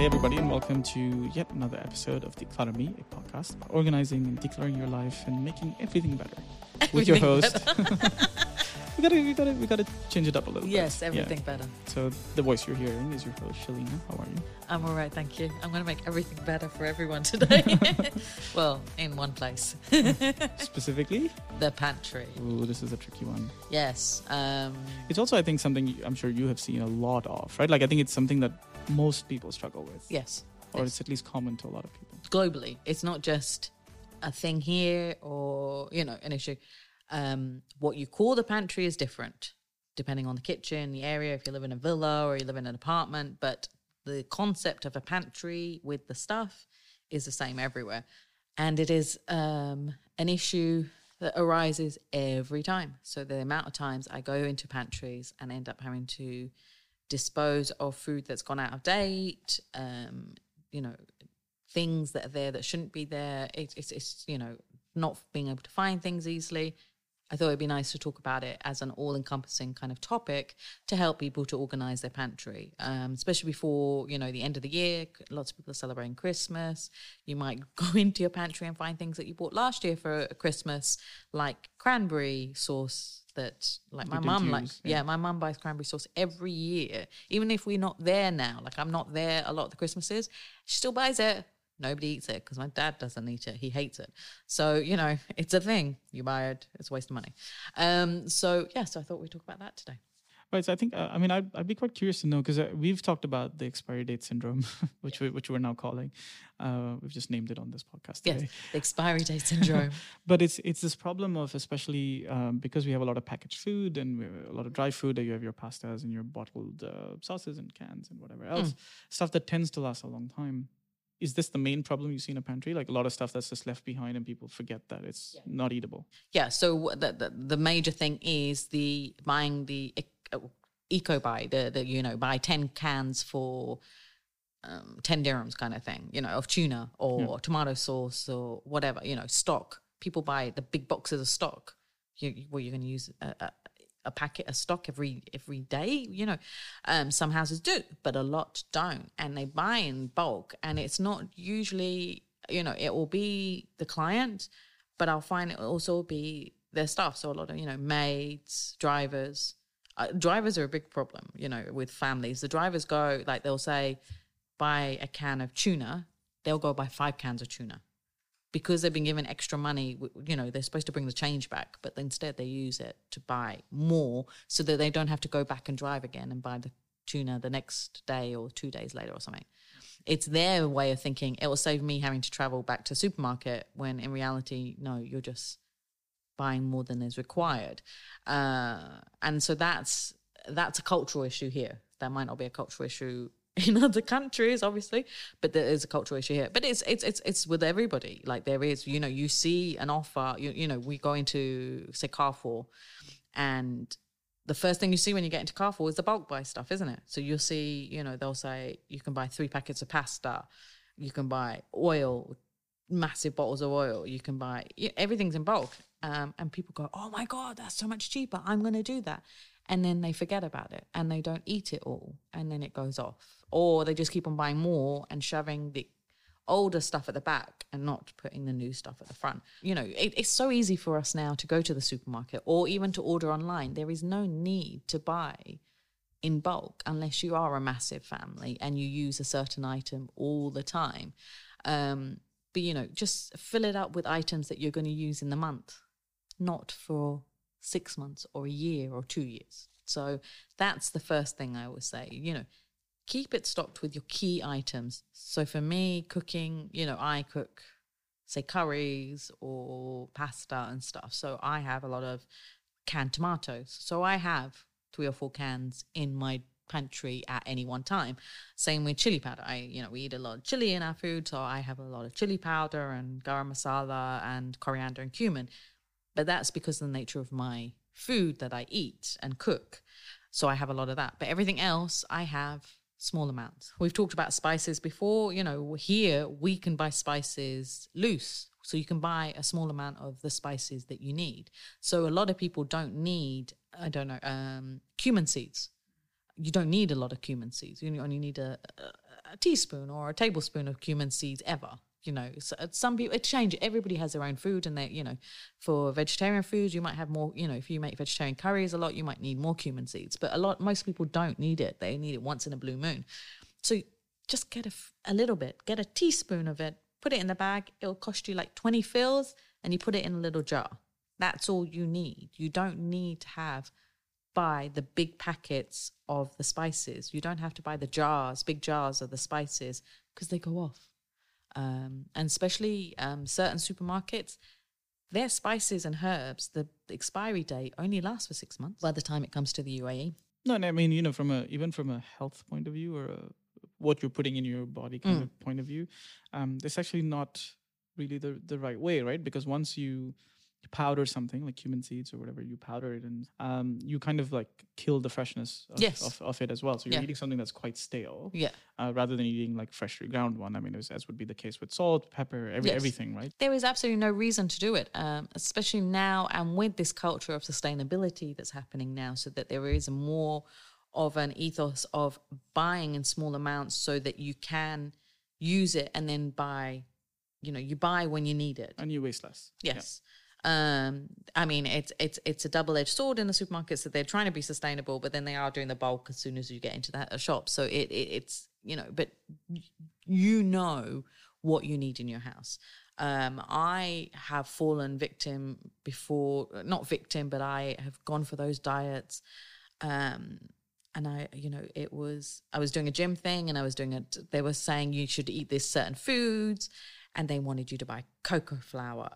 Hey everybody, and welcome to yet another episode of Declutter Me, a podcast about organizing and decluttering your life and making everything better. With your host. we gotta change it up a little bit. Yes, everything better. So the voice you're hearing is your host, Shalina. How are you? I'm all right, thank you. I'm going to make everything better for everyone today. Well, in one place. Specifically? The pantry. Ooh, this is a tricky one. Yes. It's also, I think, something I'm sure you have seen a lot of, right? Like, I think it's something that most people struggle with. Yes. Or it's at least common to a lot of people. Globally. It's not just a thing here or, an issue. What you call the pantry is different depending on the kitchen, the area, if you live in a villa or you live in an apartment. But the concept of a pantry with the stuff is the same everywhere. And it is an issue that arises every time. So the amount of times I go into pantries and end up having to dispose of food that's gone out of date, things that are there that shouldn't be there. It's not being able to find things easily. I thought it'd be nice to talk about it as an all-encompassing kind of topic to help people to organise their pantry, especially before, the end of the year. Lots of people are celebrating Christmas. You might go into your pantry and find things that you bought last year for Christmas, like cranberry sauce that, like my mum likes. Yeah, my mum buys cranberry sauce every year. Even if we're not there now, like I'm not there a lot of the Christmases, she still buys it. Nobody eats it because my dad doesn't eat it. He hates it. So, it's a thing. You buy it, it's a waste of money. So I thought we'd talk about that today. Right. So I think, I'd be quite curious to know, because we've talked about the expiry date syndrome, which we're now calling. We've just named it on this podcast today. Yes, the expiry date syndrome. But it's this problem of, especially because we have a lot of packaged food and we have a lot of dry food, that you have your pastas and your bottled sauces and cans and whatever else, stuff that tends to last a long time. Is this the main problem you see in a pantry? Like a lot of stuff that's just left behind and people forget that it's not eatable. Yeah. So the major thing is buying the eco buy, buy 10 cans for 10 dirhams kind of thing, of tuna or tomato sauce or whatever, stock. People buy the big boxes of stock. You're going to use a packet of stock every day, some houses do, but a lot don't, and they buy in bulk, and it's not usually, it will be the client, but I'll find it will also be their staff. So a lot of, maids, drivers are a big problem, with families. The drivers go, like they'll say, buy a can of tuna, they'll go buy 5 cans of tuna. Because they've been given extra money, they're supposed to bring the change back, but instead they use it to buy more so that they don't have to go back and drive again and buy the tuna the next day or 2 days later or something. It's their way of thinking, it will save me having to travel back to the supermarket, when in reality, no, you're just buying more than is required. And so that's a cultural issue here. That might not be a cultural issue in other countries, obviously, but there is a cultural issue here. But it's with everybody. Like there is, you see an offer, we go into, say, Carrefour, and the first thing you see when you get into Carrefour is the bulk buy stuff, isn't it? So you'll see, they'll say you can buy 3 packets of pasta, you can buy oil, massive bottles of oil, you can buy, everything's in bulk. And people go, oh my God, that's so much cheaper, I'm going to do that. And then they forget about it and they don't eat it all, and then it goes off. Or they just keep on buying more and shoving the older stuff at the back and not putting the new stuff at the front. It's so easy for us now to go to the supermarket or even to order online. There is no need to buy in bulk unless you are a massive family and you use a certain item all the time. But, just fill it up with items that you're going to use in the month, not for 6 months or a year or 2 years. So that's the first thing I always say, keep it stocked with your key items. So for me, cooking, I cook, say, curries or pasta and stuff. So I have a lot of canned tomatoes. So I have 3 or 4 cans in my pantry at any one time. Same with chili powder. We eat a lot of chili in our food, so I have a lot of chili powder and garam masala and coriander and cumin. But that's because of the nature of my food that I eat and cook. So I have a lot of that. But everything else, I have small amounts. We've talked about spices before. Here we can buy spices loose. So you can buy a small amount of the spices that you need. So a lot of people don't need, cumin seeds. You don't need a lot of cumin seeds. You only need a a teaspoon or a tablespoon of cumin seeds ever. So some people, it changes. Everybody has their own food, and for vegetarian food, you might have more. If you make vegetarian curries a lot, you might need more cumin seeds. But most people don't need it. They need it once in a blue moon. So just get a little bit. Get a teaspoon of it. Put it in the bag. It'll cost you like 20 fills, and you put it in a little jar. That's all you need. You don't need to buy the big packets of the spices. You don't have to buy the big jars of the spices, because they go off. And especially certain supermarkets, their spices and herbs, the expiry date only lasts for 6 months by the time it comes to the UAE. No, and I mean, even from a health point of view, or what you're putting in your body kind of point of view, it's actually not really the right way, right? Because once you powder something like cumin seeds or whatever, you powder it, and you kind of like kill the freshness of it as well. So you're eating something that's quite stale, rather than eating like freshly ground one. I mean, as would be the case with salt, pepper, everything, right? There is absolutely no reason to do it, especially now and with this culture of sustainability that's happening now, so that there is more of an ethos of buying in small amounts so that you can use it and then buy, you buy when you need it. And you waste less. Yes. Yeah. I mean, it's a double-edged sword in the supermarkets that they're trying to be sustainable, but then they are doing the bulk as soon as you get into that shop. So it's but what you need in your house. I have fallen victim before, not victim, but I have gone for those diets. And I was doing a gym thing, and they were saying you should eat this certain foods, and they wanted you to buy coconut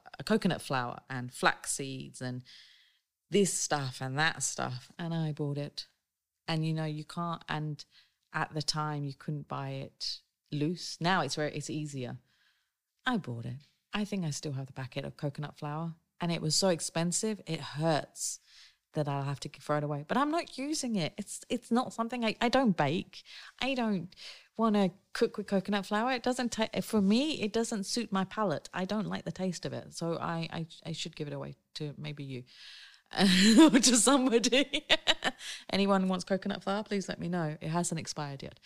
flour and flax seeds and this stuff and that stuff. And I bought it. And, you can't, and at the time you couldn't buy it loose. Now it's easier. I bought it. I think I still have the packet of coconut flour, and it was so expensive, it hurts that I'll have to throw it away. But I'm not using it. It's not something I don't bake. I don't want to cook with coconut flour. It doesn't for me, it doesn't suit my palate. I don't like the taste of it. So I should give it away to maybe you. Or to somebody. Anyone who wants coconut flour, please let me know. It hasn't expired yet.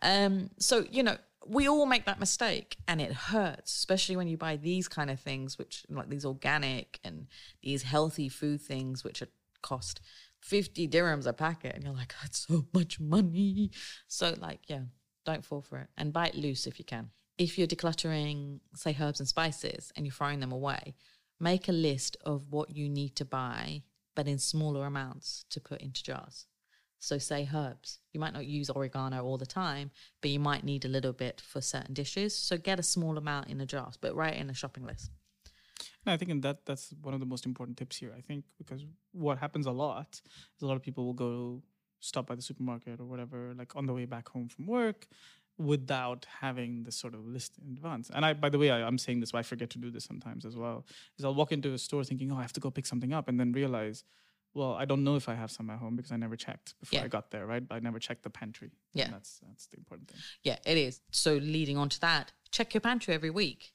So, we all make that mistake, and it hurts, especially when you buy these kind of things, which like these organic and these healthy food things, which cost 50 dirhams a packet, and you're like, that's so much money. So don't fall for it, and buy it loose if you can. If you're decluttering, say, herbs and spices, and you're throwing them away, make a list of what you need to buy, but in smaller amounts to put into jars. So say herbs, you might not use oregano all the time, but you might need a little bit for certain dishes. So get a small amount in a jar, but write it in a shopping list. And I think that's one of the most important tips here. I think because what happens a lot is a lot of people will go stop by the supermarket or whatever, like on the way back home from work, without having this sort of list in advance. And by the way, I'm saying this, but I forget to do this sometimes as well, is I'll walk into a store thinking, I have to go pick something up, and then realize, well, I don't know if I have some at home because I never checked before I got there, right? I never checked the pantry. Yeah. And that's the important thing. Yeah, it is. So leading on to that, check your pantry every week,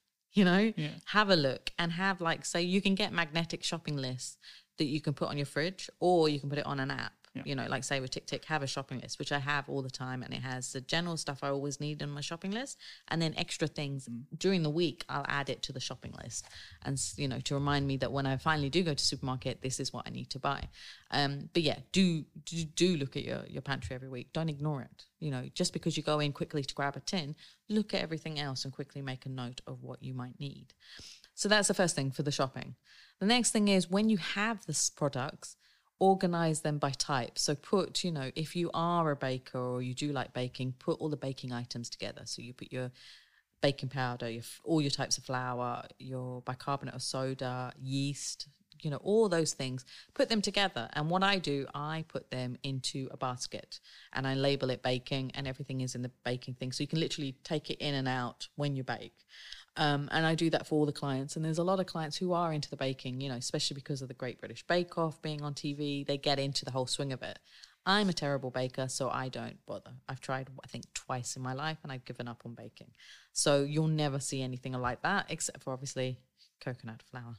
have a look, and have say you can get magnetic shopping lists that you can put on your fridge, or you can put it on an app. Like say with TickTick, have a shopping list, which I have all the time, and it has the general stuff I always need in my shopping list, and then extra things during the week I'll add it to the shopping list, and to remind me that when I finally do go to supermarket, this is what I need to buy. But yeah, do look at your pantry every week. Don't ignore it. Just because you go in quickly to grab a tin, look at everything else and quickly make a note of what you might need. So that's the first thing for the shopping. The next thing is, when you have the products, organize them by type. So put, if you are a baker or you do like baking, put all the baking items together. So you put your baking powder, all your types of flour, your bicarbonate of soda, yeast, all those things, put them together. And what I do, I put them into a basket and I label it baking, and everything is in the baking thing. So you can literally take it in and out when you bake. And I do that for all the clients. And there's a lot of clients who are into the baking, especially because of the Great British Bake Off being on TV. They get into the whole swing of it. I'm a terrible baker, so I don't bother. I've tried, I think, twice in my life, and I've given up on baking. So you'll never see anything like that, except for obviously coconut flour.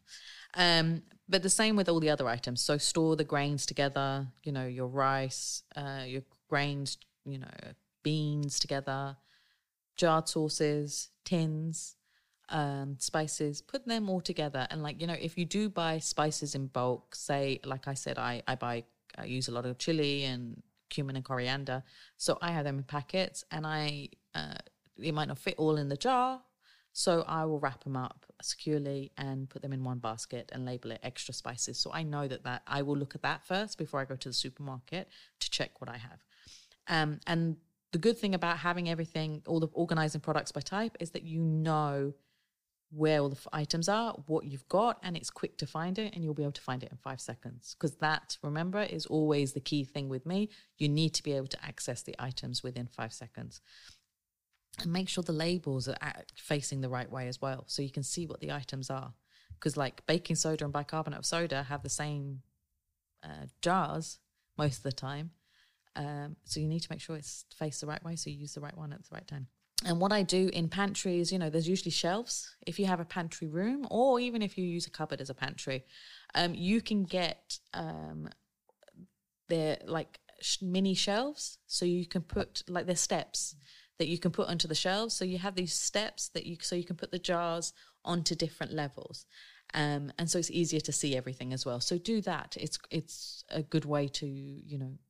But the same with all the other items. So store the grains together, your rice, your grains, beans together. jarred sauces, tins, spices, put them all together. And like, if you do buy spices in bulk, say, like I said, I use a lot of chili and cumin and coriander. So I have them in packets, and it might not fit all in the jar. So I will wrap them up securely and put them in one basket and label it extra spices. So I know that I will look at that first before I go to the supermarket to check what I have. And the good thing about having everything, all the organizing products by type, is that you know where all the items are, what you've got, and it's quick to find it, and you'll be able to find it in 5 seconds. Because that, remember, is always the key thing with me. You need to be able to access the items within 5 seconds. And make sure the labels are facing the right way as well, so you can see what the items are. Because like baking soda and bicarbonate of soda have the same jars most of the time. So you need to make sure it's faced the right way, so you use the right one at the right time. And what I do in pantries, there's usually shelves. If you have a pantry room, or even if you use a cupboard as a pantry, you can get they're like mini shelves. So you can put there's steps that you can put onto the shelves. So you have these steps so you can put the jars onto different levels. And so it's easier to see everything as well. So do that. It's a good way to,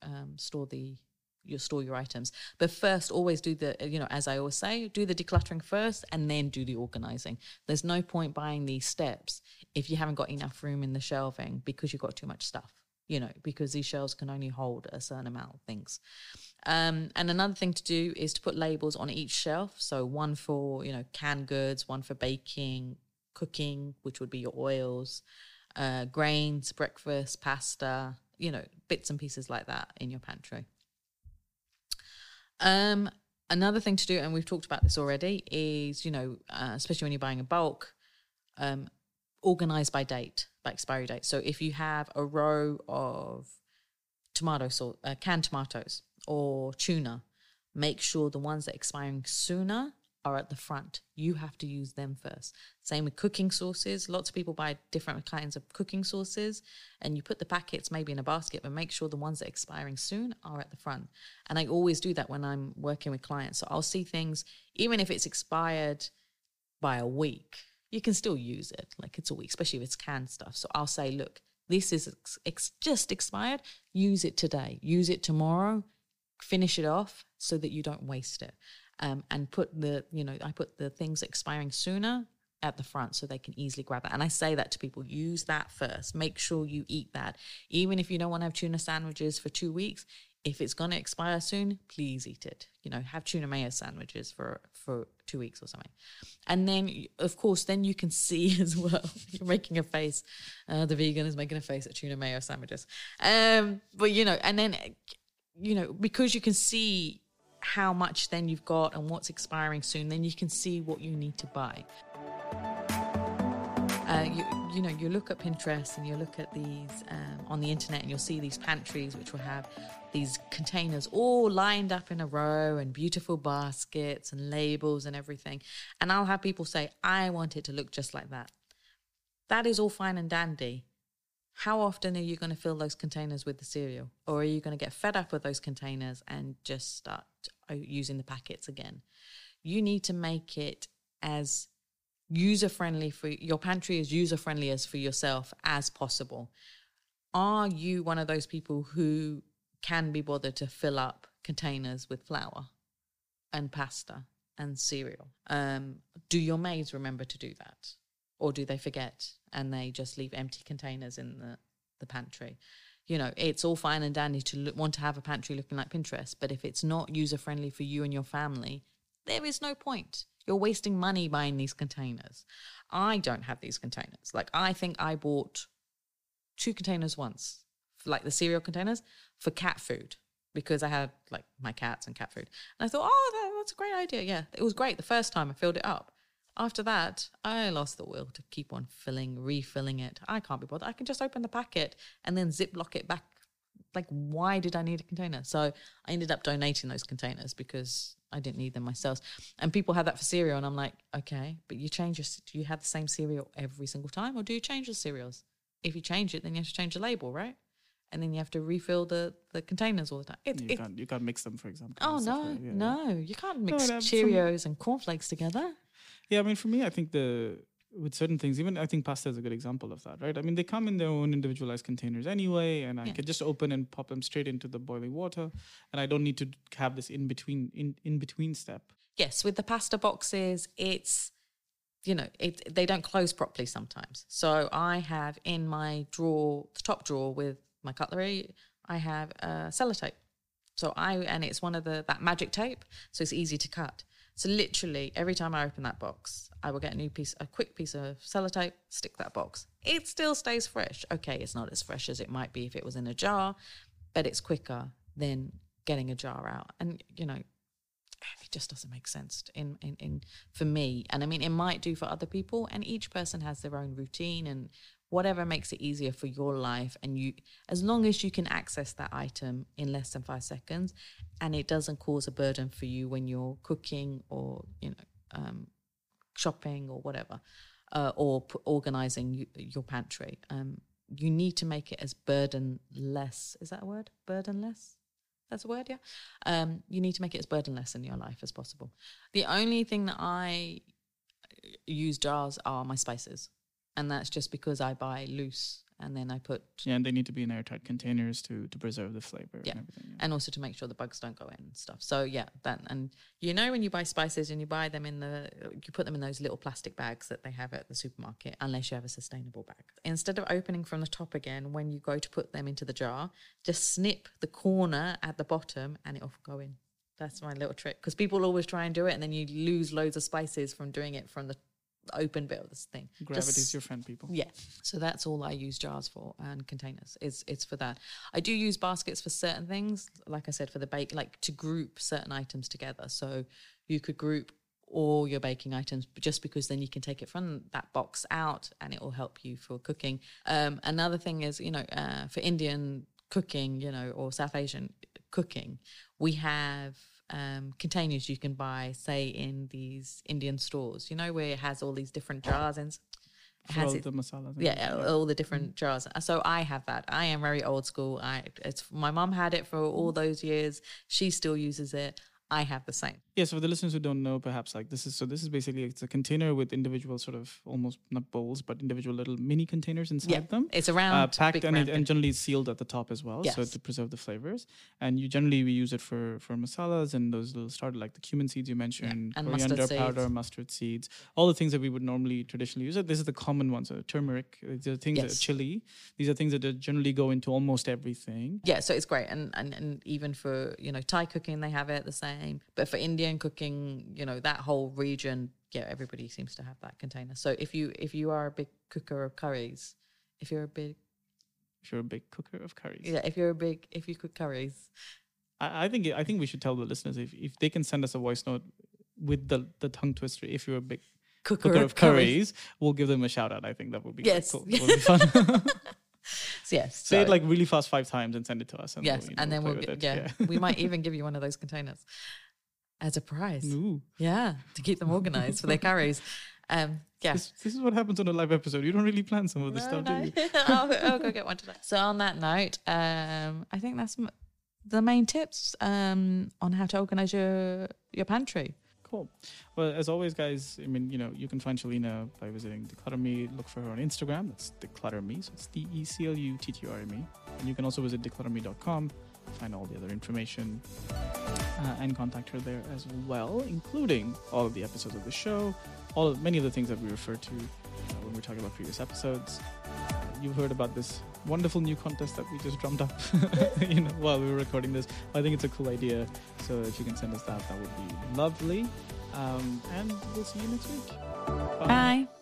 store your items. But first, always do as I always say, do the decluttering first and then do the organizing. There's no point buying these steps if you haven't got enough room in the shelving because you've got too much stuff, because these shelves can only hold a certain amount of things. And another thing to do is to put labels on each shelf. So one for, canned goods, one for baking, cooking, which would be your oils, grains, breakfast, pasta, bits and pieces like that in your pantry. Another thing to do, and we've talked about this already, is, especially when you're buying in bulk, organize by date, by expiry date. So if you have a row of canned tomatoes or tuna, make sure the ones that are expiring sooner are at the front. You have to use them first. Same with cooking sauces. Lots of people buy different kinds of cooking sauces, and you put the packets maybe in a basket, but make sure the ones that are expiring soon are at the front. And I always do that when I'm working with clients. So I'll see things, even if it's expired by a week, you can still use it. Like it's a week, especially if it's canned stuff. So I'll say, look, this is just expired. Use it today. Use it tomorrow. Finish it off so that you don't waste it. And put I put the things expiring sooner at the front so they can easily grab that. And I say that to people, use that first. Make sure you eat that. Even if you don't want to have tuna sandwiches for 2 weeks, if it's going to expire soon, please eat it. Have tuna mayo sandwiches for 2 weeks or something. And then, of course, then you can see as well. You're making a face. The vegan is making a face at tuna mayo sandwiches. But, and then, because you can see how much then you've got and what's expiring soon, then you can see what you need to buy. You look at Pinterest and you look at these on the internet, and you'll see these pantries which will have these containers all lined up in a row and beautiful baskets and labels and everything. And I'll have people say, I want it to look just like that. That is all fine and dandy. How often are you going to fill those containers with the cereal? Or are you going to get fed up with those containers and just start using the packets again? You need to make it as user-friendly for your pantry, as user-friendly as for yourself as possible. Are you one of those people who can be bothered to fill up containers with flour and pasta and cereal? Do your maids remember to do that? Or do they forget and they just leave empty containers in the pantry? It's all fine and dandy to want to have a pantry looking like Pinterest, but if it's not user-friendly for you and your family, there is no point. You're wasting money buying these containers. I don't have these containers. Like, I think I bought 2 containers once, like the cereal containers, for cat food, because I had like my cats and cat food. And I thought, that's a great idea. Yeah, it was great the first time I filled it up. After that, I lost the will to keep on refilling it. I can't be bothered. I can just open the packet and then Ziploc it back. Like, why did I need a container? So I ended up donating those containers because I didn't need them myself. And people had that for cereal, and I'm like, okay, but do you have the same cereal every single time, or do you change the cereals? If you change it, then you have to change the label, right? and then you have to refill the containers all the time. You can't mix them, for example. Oh, no, like, yeah. no. You can't mix No, Cheerios and cornflakes together. Yeah, I mean, for me, I think with certain things, even I think pasta is a good example of that, right? I mean, they come in their own individualized containers anyway, and I can just open and pop them straight into the boiling water, and I don't need to have this in between step. Yes, with the pasta boxes, it's, they don't close properly sometimes. So I have in my drawer, the top drawer with my cutlery, I have sellotape. And it's one of that magic tape, so it's easy to cut. So literally every time I open that box, I will get a quick piece of sellotape, stick that box. It still stays fresh. Okay, it's not as fresh as it might be if it was in a jar, but it's quicker than getting a jar out. And, it just doesn't make sense in for me. And I mean, it might do for other people, and each person has their own routine and whatever makes it easier for your life. And as long as you can access that item in less than 5 seconds and it doesn't cause a burden for you when you're cooking or, shopping or whatever, or organizing your pantry, you need to make it as burdenless. Is that a word? Burdenless? That's a word, yeah. You need to make it as burdenless in your life as possible. The only thing that I use jars are my spices. And that's just because I buy loose and then I put... Yeah, and they need to be in airtight containers to preserve the flavor and everything. Yeah. And also to make sure the bugs don't go in and stuff. So, yeah, and when you buy spices and you buy them you put them in those little plastic bags that they have at the supermarket, unless you have a sustainable bag. Instead of opening from the top again, when you go to put them into the jar, just snip the corner at the bottom and it'll go in. That's my little trick. Because people always try and do it and then you lose loads of spices from doing it from the open bit of this thing. Gravity's your friend, people. Yeah. So that's all I use jars for, and containers. It's for that. I do use baskets for certain things, like I said, for the bake, like to group certain items together. So you could group all your baking items, just because then you can take it from that box out and it will help you for cooking. Another thing is, for Indian cooking, or South Asian cooking, we have containers you can buy, say, in these Indian stores, where it has all these different jars and the masalas. All the different jars. So I have that. I am very old school. My mom had it for all those years. She still uses it. I have the same. Yeah, so for the listeners who don't know, perhaps this is basically, it's a container with individual sort of almost not bowls, but individual little mini containers inside them. It's around packed and generally sealed at the top as well, so to preserve the flavors. And we use it for masalas and those little starter, like the cumin seeds you mentioned, and coriander powder, mustard seeds, all the things that we would normally traditionally use. This is the common ones, turmeric, the things that chili. These are things that generally go into almost everything. Yeah, so it's great, and even for Thai cooking they have it the same. But for Indian cooking, that whole region, everybody seems to have that container. So if you are a big cooker of curries, if you're a big cooker of curries, if you cook curries, I think we should tell the listeners if they can send us a voice note with the tongue twister. If you're a big cooker of curries, we'll give them a shout out. I think that would be cool. That would be fun. Say it like really fast 5 times and send it to us. And we might even give you one of those containers as a prize. Ooh. Yeah, to keep them organized for their curries. This is what happens on a live episode. You don't really plan some of this stuff, do you? I'll go get one today. So on that note, I think that's the main tips on how to organize your pantry. Cool. Well, as always, guys, I mean, you can find Shalina by visiting Declutter Me. Look for her on Instagram. That's Declutter Me. So it's DECLUTTRME. And you can also visit declutterme.com, find all the other information, and contact her there as well, including all of the episodes of the show, many of the things that we refer to when we're talking about previous episodes. You've heard about this wonderful new contest that we just drummed up while we were recording this. I think it's a cool idea. So if you can send us that would be lovely. And we'll see you next week. Bye.